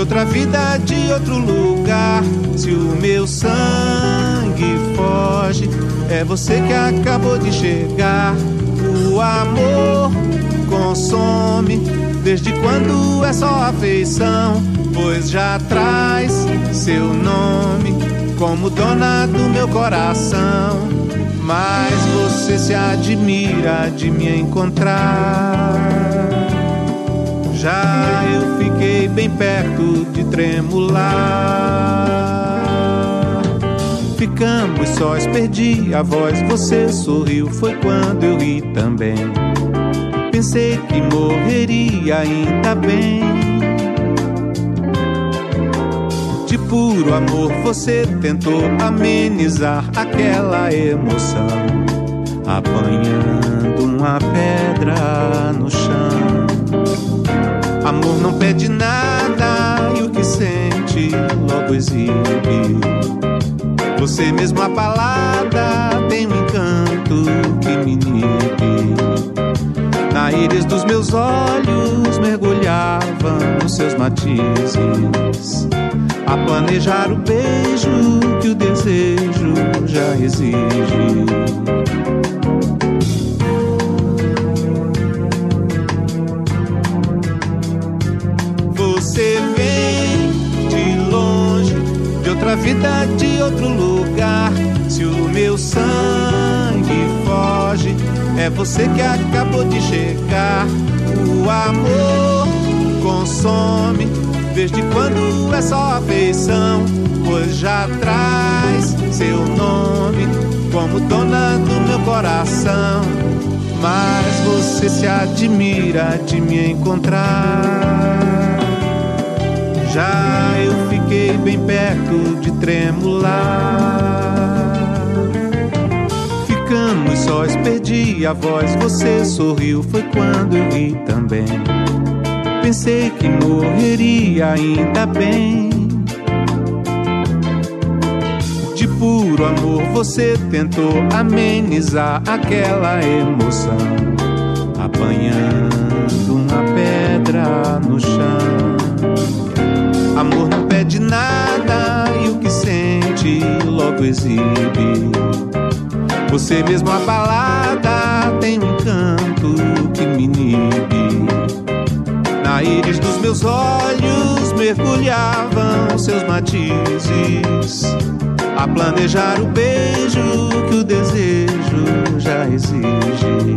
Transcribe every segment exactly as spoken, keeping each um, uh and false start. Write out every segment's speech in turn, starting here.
outra vida, de outro lugar. Se o meu sangue foge, é você que acabou de chegar. O amor consome, desde quando é só afeição? Pois já traz seu nome como dona do meu coração. Mas você se admira de me encontrar. Já eu fiquei bem perto de tremular. Ficamos sós, perdi a voz, você sorriu, foi quando eu ri também. Pensei que morreria, ainda bem. De puro amor você tentou amenizar aquela emoção, apanhando uma pedra no chão. Amor não pede nada e o que sente logo exibe. Você mesmo abalada tem um encanto que me inibe. Na íris dos meus olhos mergulhava nos seus matizes, a planejar o beijo que o desejo já exige. Você vem de longe, de outra vida, de outro lugar. Se o meu sangue foge, é você que acabou de chegar. O amor consome, desde quando é só afeição? Pois já traz seu nome como dona do meu coração. Mas você se admira de me encontrar. Já eu fiquei bem perto de tremular. Ficamos sós, perdi a voz, você sorriu, foi quando eu ri também. Pensei que morreria, ainda bem. De puro amor você tentou amenizar aquela emoção, apanhando uma pedra no chão. Amor não pede nada e o que sente logo exibe. Você mesmo abalada tem um encanto que me inibe. Na íris dos meus olhos mergulhavam seus matizes, a planejar o beijo que o desejo já exige.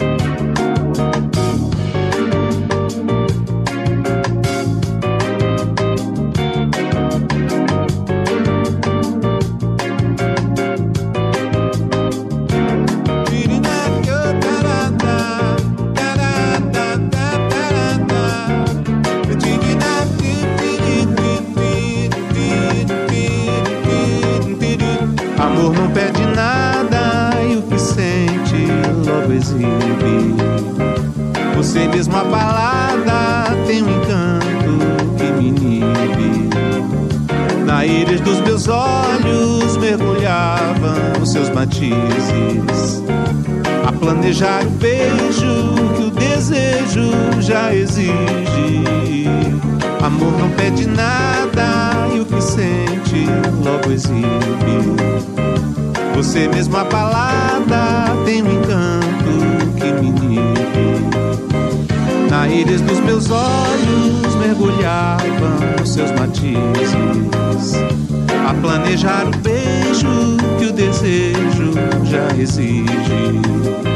Amor não pede nada e o que sente logo exibe. Você mesmo abalada tem um encanto que me inibe. Na íris dos meus olhos mergulhavam os seus matizes, a planejar o beijo que o desejo já exige. Amor não pede nada e o que sente logo exibe. Você mesmo abalada tem um encanto que me inibe. Na íris dos meus olhos mergulhavam os seus matizes, a planejar o beijo que o desejo já exige.